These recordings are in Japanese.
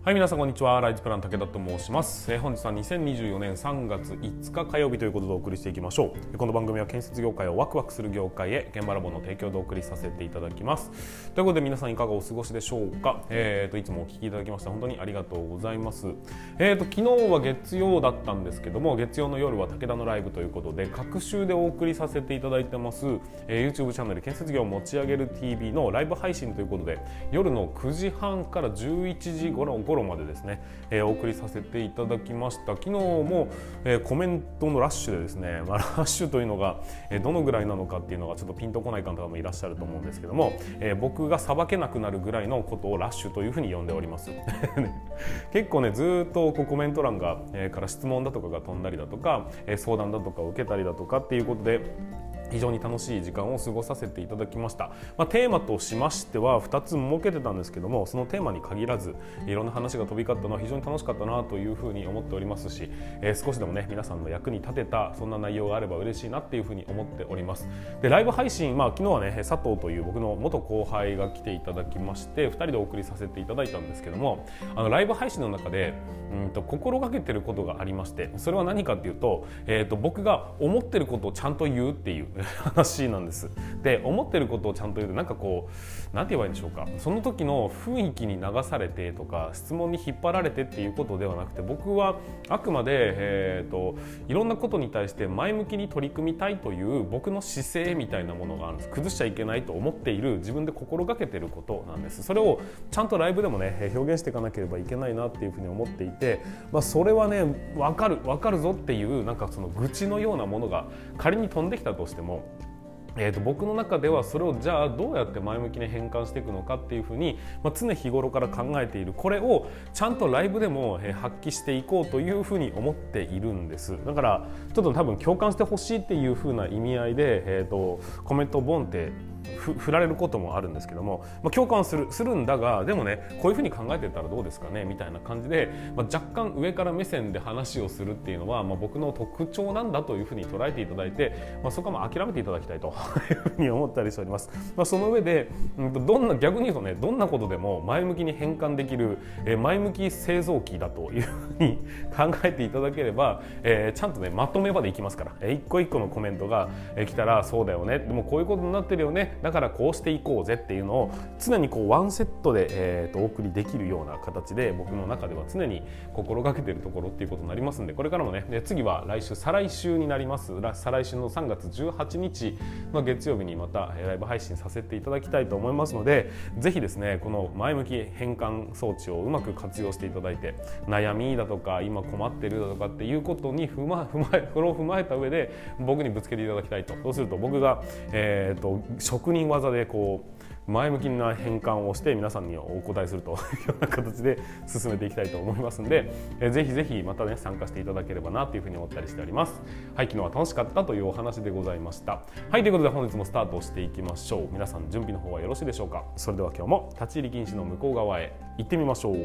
はい、皆さんこんにちは。ライズプラン武田と申します。本日は2024年3月5日火曜日ということでお送りしていきましょう。この番組は建設業界をワクワクする業界へ現場ラボの提供でお送りさせていただきます。ということで皆さんいかがお過ごしでしょうか。いつもお聞きいただきまして本当にありがとうございます。昨日は月曜だったんですけども、月曜の夜は武田のライブということで各週でお送りさせていただいてます、YouTube チャンネル建設業を持ち上げる TV のライブ配信ということで、夜の9時半から11時頃までですね、お送りさせていただきました。昨日も、コメントのラッシュでですね、ラッシュというのが、どのぐらいなのかっていうのがちょっとピンとこない方もいらっしゃると思うんですけども、僕がさばけなくなるぐらいのことをラッシュというふうに呼んでおります結構ねずっとコメント欄が、から質問だとかが飛んだりだとか、相談だとかを受けたりだとかっていうことで非常に楽しい時間を過ごさせていただきました。テーマとしましては2つ設けてたんですけども、そのテーマに限らずいろんな話が飛び交ったのは非常に楽しかったなというふうに思っておりますし、少しでもね皆さんの役に立てたそんな内容があれば嬉しいなっていうふうに思っております。でライブ配信、昨日はね佐藤という僕の元後輩が来ていただきまして2人でお送りさせていただいたんですけども、ライブ配信の中で心がけてることがありまして、それは何かっていうと、僕が思ってることをちゃんと言うっていう話なんです。で思ってることをちゃんと言うとなんかこうなんて言えばいいんでしょうか、その時の雰囲気に流されてとか質問に引っ張られてっていうことではなくて、僕はあくまで、いろんなことに対して前向きに取り組みたいという僕の姿勢みたいなものがあるんです。崩しちゃいけないと思っている自分で心がけていることなんです。それをちゃんとライブでもね表現していかなければいけないなっていうふうに思っていて、それはね分かるぞっていうなんかその愚痴のようなものが仮に飛んできたとしても、僕の中ではそれをじゃあどうやって前向きに変換していくのかっていうふうに、常日頃から考えている。これをちゃんとライブでも発揮していこうというふうに思っているんです。だからちょっと多分共感してほしいっていうふうな意味合いで、コメントをボンって振られることもあるんですけども、共感するんだが、でもねこういうふうに考えてたらどうですかねみたいな感じで、若干上から目線で話をするっていうのは、僕の特徴なんだというふうに捉えていただいて、そこは諦めていただきたいというふうに思ったりしております。その上で、逆に言うとねどんなことでも前向きに変換できる、前向き製造機だというふうに考えていただければ、ちゃんとねまとめまでいきますから、一個一個のコメントが来たらそうだよね、でもこういうことになってるよね、だからこうしていこうぜっていうのを常にこうワンセットで、お送りできるような形で僕の中では常に心がけているところっていうことになりますんで、これからもね次は再来週になります。再来週の3月18日の月曜日にまたライブ配信させていただきたいと思いますので、ぜひですねこの前向き変換装置をうまく活用していただいて、悩みだとか今困ってるだとかっていうことにそれを踏まえた上で僕にぶつけていただきたいと。そうすると僕が、職人技でこう前向きな変換をして皆さんにお答えするというような形で進めていきたいと思いますので、ぜひぜひまたね参加していただければなというふうに思ったりしております。はい、昨日は楽しかったというお話でございました。はい、ということで本日もスタートしていきましょう。皆さん準備の方はよろしいでしょうか。それでは今日も立ち入り禁止の向こう側へ行ってみましょう。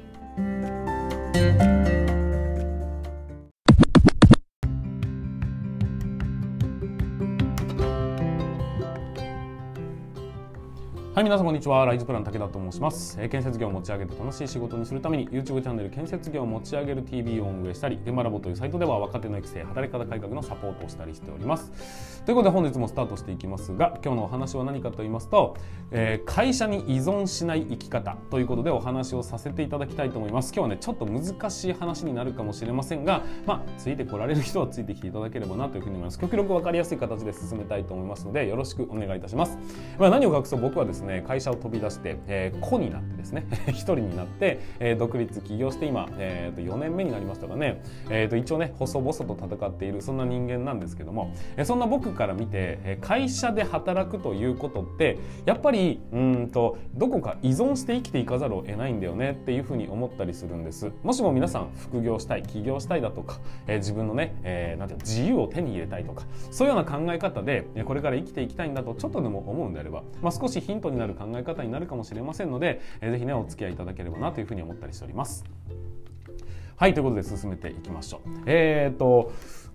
はい、皆さんこんにちは。ライズプラン武田と申します。建設業を持ち上げて楽しい仕事にするために YouTube チャンネル建設業を持ち上げる TV を運営したり、現場ラボというサイトでは若手の育成、働き方改革のサポートをしたりしております。ということで本日もスタートしていきますが、今日のお話は何かと言いますと、会社に依存しない生き方ということでお話をさせていただきたいと思います。今日はねちょっと難しい話になるかもしれませんが、ついてこられる人はついてきていただければなというふうに思います。極力分かりやすい形で進めたいと思いますのでよろしくお願いいたします。何を隠そう僕はですね会社を飛び出して、子になってですね一人になって、独立起業して今、4年目になりましたかね、一応ね細々と戦っているそんな人間なんですけども、そんな僕から見て会社で働くということってやっぱりどこか依存して生きていかざるを得ないんだよねっていうふうに思ったりするんです。もしも皆さん副業したい起業したいだとか、自分のね、なんていう自由を手に入れたいとかそういうような考え方でこれから生きていきたいんだとちょっとでも思うんであれば、少しヒントになる考え方になるかもしれませんので、ぜひねお付き合いいただければなというふうに思ったりしております。はい、ということで進めていきましょう。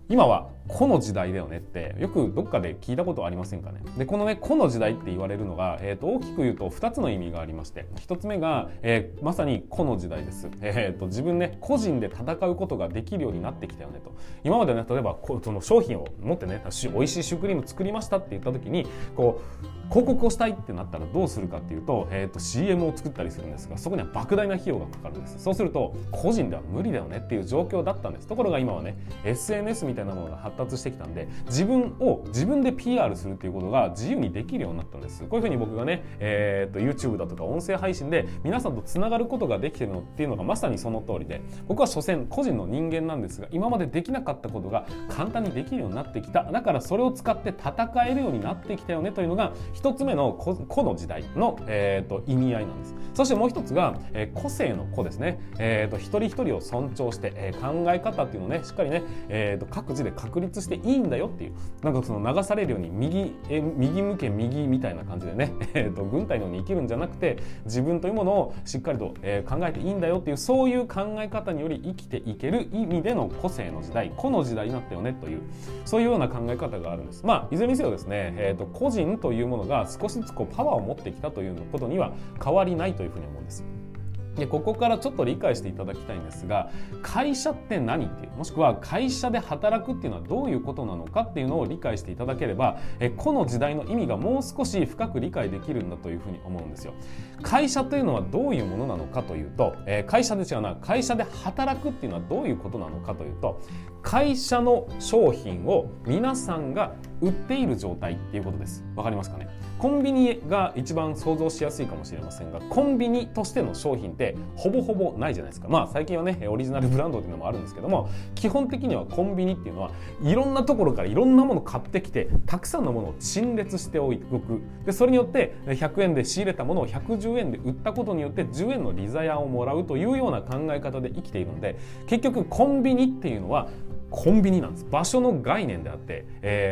今は個の時代だよねってよくどっかで聞いたことありませんかね。でこのね個の時代って言われるのが、大きく言うと2つの意味がありまして、1つ目が、まさに個の時代です。自分ね個人で戦うことができるようになってきたよねと。今までね例えばその商品を持ってね美味しいシュークリーム作りましたって言った時にこう広告をしたいってなったらどうするかっていうと、CM を作ったりするんですが、そこには莫大な費用がかかるんです。そうすると個人では無理だよねっていう状況だったんです。ところが今はね SNS みたいなものが発達してきたんで、自分で PR するっていうことが自由にできるようになったんです。こういうふうに僕がね、YouTube だとか音声配信で皆さんとつながることができてるのっていうのがまさにその通りで、僕は所詮個人の人間なんですが、今までできなかったことが簡単にできるようになってきた。だからそれを使って戦えるようになってきたよねというのが一つ目の個の時代の、意味合いなんです。そしてもう一つが、個性の個ですね。一人一人を尊重して、考え方っていうのをねしっかりね、各自で確立していいんだよっていう、なんかその流されるように右向け右みたいな感じでね、軍隊のように生きるんじゃなくて、自分というものをしっかりと、考えていいんだよっていう、そういう考え方により生きていける意味での個性の時代、個の時代になったよねという、そういうような考え方があるんです。いずれにせよですね、個人というものが少しずつパワーを持ってきたということには変わりないというふうに思うんです。でここからちょっと理解していただきたいんですが、会社って何っていう、もしくは会社で働くっていうのはどういうことなのかっていうのを理解していただければ、個の時代の意味がもう少し深く理解できるんだというふうに思うんですよ。会社というのはどういうものなのかというと、会社で働くっていうのはどういうことなのかというと、会社の商品を皆さんが売っている状態っていうことです。わかりますかね。コンビニが一番想像しやすいかもしれませんが、コンビニとしての商品ってほぼほぼないじゃないですか。最近はねオリジナルブランドっていうのもあるんですけども、基本的にはコンビニっていうのはいろんなところからいろんなものを買ってきて、たくさんのものを陳列しておく。でそれによって100円で仕入れたものを110円で売ったことによって10円の利ざやをもらうというような考え方で生きているので、結局コンビニっていうのはコンビニなんです。場所の概念であって、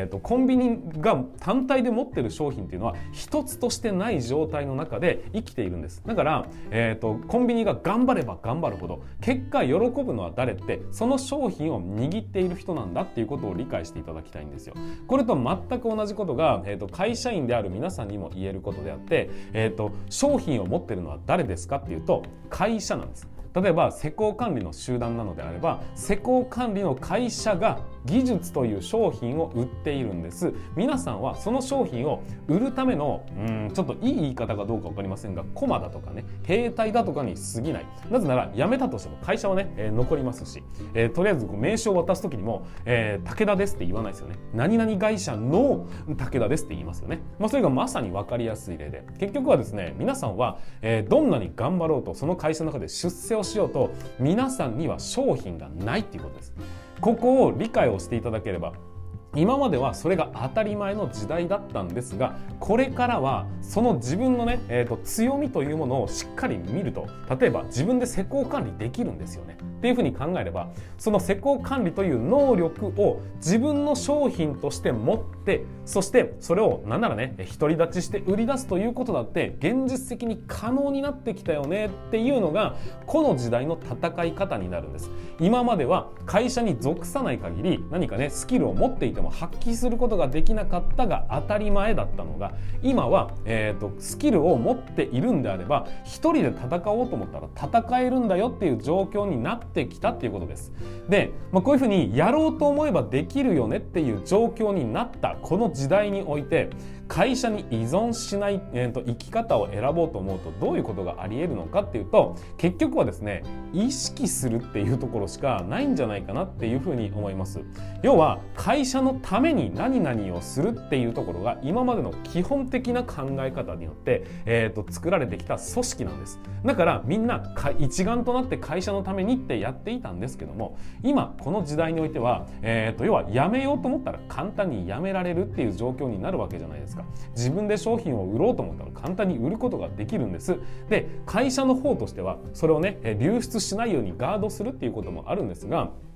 コンビニが単体で持ってる商品っていうのは一つとしてない状態の中で生きているんです。だから、コンビニが頑張れば頑張るほど結果喜ぶのは誰って、その商品を握っている人なんだっていうことを理解していただきたいんですよ。これと全く同じことが、会社員である皆さんにも言えることであって、商品を持ってるのは誰ですかっていうと会社なんです。例えば施工管理の集団なのであれば、施工管理の会社が技術という商品を売っているんです。皆さんはその商品を売るためのちょっといい言い方かどうか分かりませんが、駒だとかね兵隊だとかに過ぎない。なぜなら辞めたとしても会社はね、残りますし、とりあえず名刺を渡す時にも、武田ですって言わないですよね。何々会社の武田ですって言いますよね。それがまさに分かりやすい例で、結局はですね、皆さんは、どんなに頑張ろうとその会社の中で出世をしようと、皆さんには商品がないっていうことです。ここを理解をしていただければ、今まではそれが当たり前の時代だったんですが、これからはその自分のね、強みというものをしっかり見ると、例えば自分で施工管理できるんですよねっていうふうに考えれば、その施工管理という能力を自分の商品として持って、そしてそれをなんならね独り立ちして売り出すということだって現実的に可能になってきたよねっていうのがこの時代の戦い方になるんです。今までは会社に属さない限り何かねスキルを持っていても発揮することができなかったが当たり前だったのが、今は、スキルを持っているんであれば一人で戦おうと思ったら戦えるんだよっていう状況になってきたっていうことです。で、こういうふうにやろうと思えばできるよねっていう状況になったこの時代において、会社に依存しない、生き方を選ぼうと思うとどういうことがあり得るのかっていうと、結局はですね意識するっていうところしかないんじゃないかなっていうふうに思います。要は会社のために何々をするっていうところが今までの基本的な考え方によって、作られてきた組織なんです。だからみんな一丸となって会社のためにってやっていたんですけども、今この時代においては、要はやめようと思ったら簡単にやめられるっていう状況になるわけじゃないですか。自分で商品を売ろうと思ったら簡単に売ることができるんです。で、会社の方としてはそれをね流出しないようにガードするっていうこともあるんですが、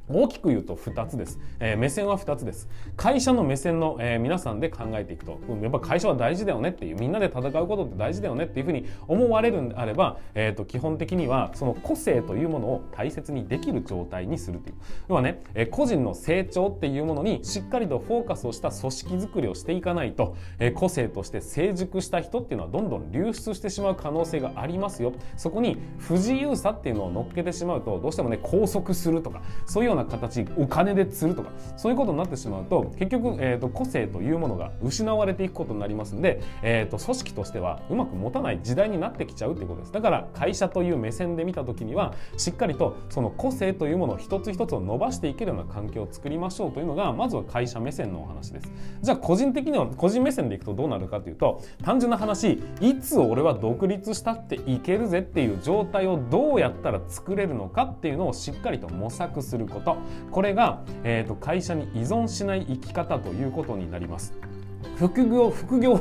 大きく言うと2つです。目線は2つです。会社の目線の、皆さんで考えていくと、やっぱ会社は大事だよねっていう、みんなで戦うことって大事だよねっていうふうに思われるんであれば、基本的にはその個性というものを大切にできる状態にするという。要はね、個人の成長っていうものにしっかりとフォーカスをした組織づくりをしていかないと、個性として成熟した人っていうのはどんどん流出してしまう可能性がありますよ。そこに不自由さっていうのを乗っけてしまうと、どうしてもね、拘束するとか、そういうような形、お金で釣るとか、そういうことになってしまうと結局、個性というものが失われていくことになりますので、組織としてはうまく持たない時代になってきちゃうということです。だから会社という目線で見た時にはしっかりとその個性というものを一つ一つを伸ばしていけるような環境を作りましょうというのがまずは会社目線のお話です。じゃあ個人的には個人目線でいくとどうなるかというと、単純な話、いつ俺は独立したっていけるぜっていう状態をどうやったら作れるのかっていうのをしっかりと模索すること、これが、会社に依存しない生き方ということになります。副業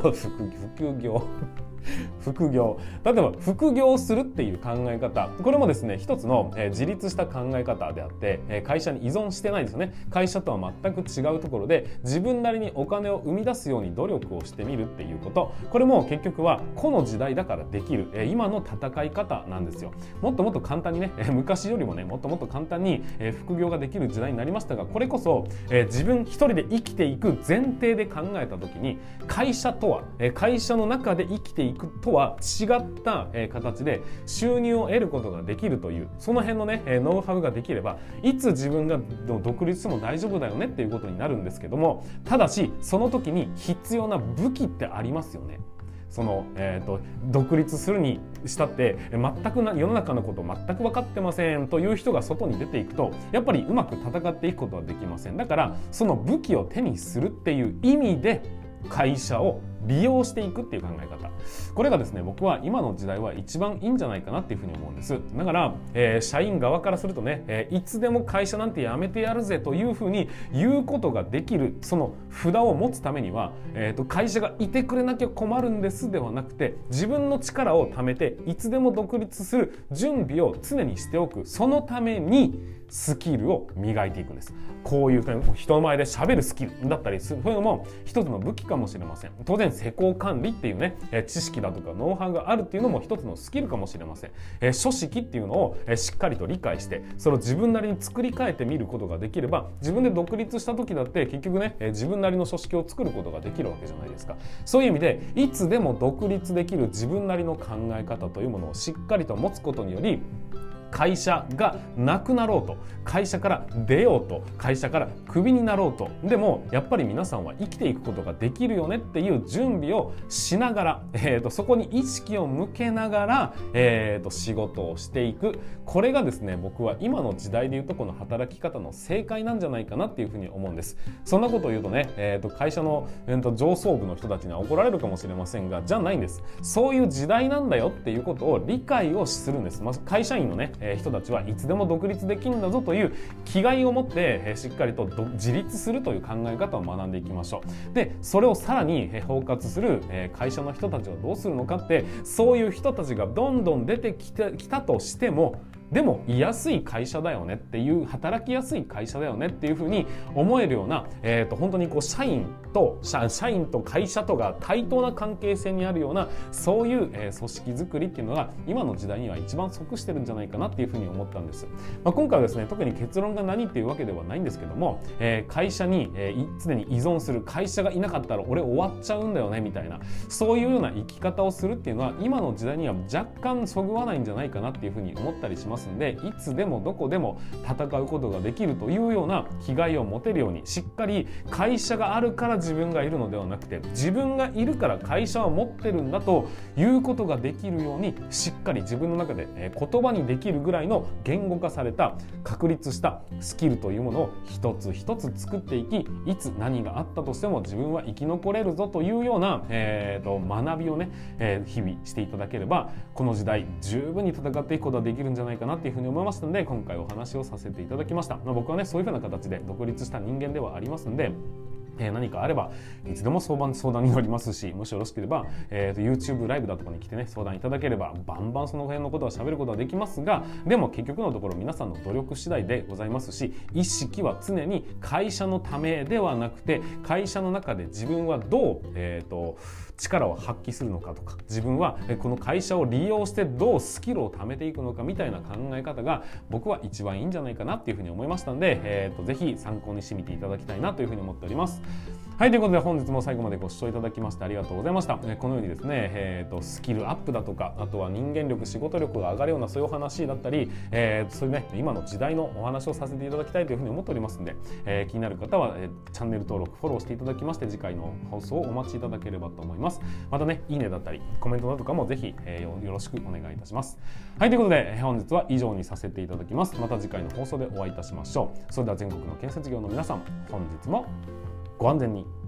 例えば副業するっていう考え方、これもですね一つの自立した考え方であって会社に依存してないですよね。会社とは全く違うところで自分なりにお金を生み出すように努力をしてみるっていうこと、これも結局はこの時代だからできる今の戦い方なんですよ。もっともっと簡単にね、昔よりもねもっともっと簡単に副業ができる時代になりましたが、これこそ自分一人で生きていく前提で考えた時に、会社とは会社の中で生きていくとは違った形で収入を得ることができるという、その辺のねノウハウができればいつ自分が独立しても大丈夫だよねっていうことになるんですけども、ただしその時に必要な武器ってありますよね。その独立するにしたって全く世の中のことを全く分かってませんという人が外に出ていくとやっぱりうまく戦っていくことはできません。だからその武器を手にするっていう意味で会社を利用していくっていう考え方、これがですね僕は今の時代は一番いいんじゃないかなっていうふうに思うんです。だから、社員側からするとね、いつでも会社なんて辞めてやるぜというふうに言うことができるその札を持つためには、会社がいてくれなきゃ困るんですではなくて、自分の力を貯めていつでも独立する準備を常にしておく、そのためにスキルを磨いていくんです。こういう人の前で喋るスキルだったりする、そういうのも一つの武器かもしれません。当然施工管理っていうね知識だとかノウハウがあるっていうのも一つのスキルかもしれません。書式っていうのをしっかりと理解してそれを自分なりに作り変えてみることができれば、自分で独立した時だって結局ね自分なりの書式を作ることができるわけじゃないですか。そういう意味でいつでも独立できる自分なりの考え方というものをしっかりと持つことにより、会社がなくなろうと、会社から出ようと、会社からクビになろうと、でもやっぱり皆さんは生きていくことができるよねっていう準備をしながら、そこに意識を向けながら、仕事をしていく、これがですね僕は今の時代でいうとこの働き方の正解なんじゃないかなっていうふうに思うんです。そんなことを言うとね、会社の、上層部の人たちには怒られるかもしれませんが、じゃないんです。そういう時代なんだよっていうことを理解をするんです。まず会社員のね人たちはいつでも独立できるんだぞという気概を持ってしっかりと自立するという考え方を学んでいきましょう。でそれをさらに包括する会社の人たちはどうするのかって、そういう人たちがどんどん出てきたとしても、でも居やすい会社だよねっていう、働きやすい会社だよねっていうふうに思えるような、本当にこう社員と会社とが対等な関係性にあるようなそういう、組織づくりっていうのが今の時代には一番即してるんじゃないかなっていうふうに思ったんです。今回はですね特に結論が何っていうわけではないんですけども、会社に、常に依存する、会社がいなかったら俺終わっちゃうんだよねみたいな、そういうような生き方をするっていうのは今の時代には若干そぐわないんじゃないかなっていうふうに思ったりしますんで、いつでもどこでも戦うことができるというような気概を持てるように、しっかり会社があるから自分がいるのではなくて、自分がいるから会社は持ってるんだということができるように、しっかり自分の中で言葉にできるぐらいの言語化された確立したスキルというものを一つ一つ作っていき、いつ何があったとしても自分は生き残れるぞというような、学びをね、日々していただければ、この時代十分に戦っていくことができるんじゃないかなっていうふうに思いましたので、今回お話をさせていただきました。僕はねそういうふうな形で独立した人間ではありますので、 何かあればいつでも相談に乗りますし、もしよろしければ、YouTube ライブだとかに来てね相談いただければバンバンその辺のことは喋ることはできますが、でも結局のところ皆さんの努力次第でございますし、意識は常に会社のためではなくて、会社の中で自分はどう、力を発揮するのかとか、自分はこの会社を利用してどうスキルを貯めていくのかみたいな考え方が僕は一番いいんじゃないかなっていうふうに思いましたので、ぜひ参考にしてみていただきたいなというふうに思っております。はい、ということで本日も最後までご視聴いただきましてありがとうございました。このようにですね、スキルアップだとか、あとは人間力、仕事力が上がるようなそういう話だったり、そういうね今の時代のお話をさせていただきたいというふうに思っておりますので、気になる方は、チャンネル登録フォローしていただきまして、次回の放送をお待ちいただければと思います。またねいいねだったりコメントだとかもぜひ、よろしくお願いいたします。はい、ということで本日は以上にさせていただきます。また次回の放送でお会いいたしましょう。それでは全国の建設業の皆さん、本日もご安全に。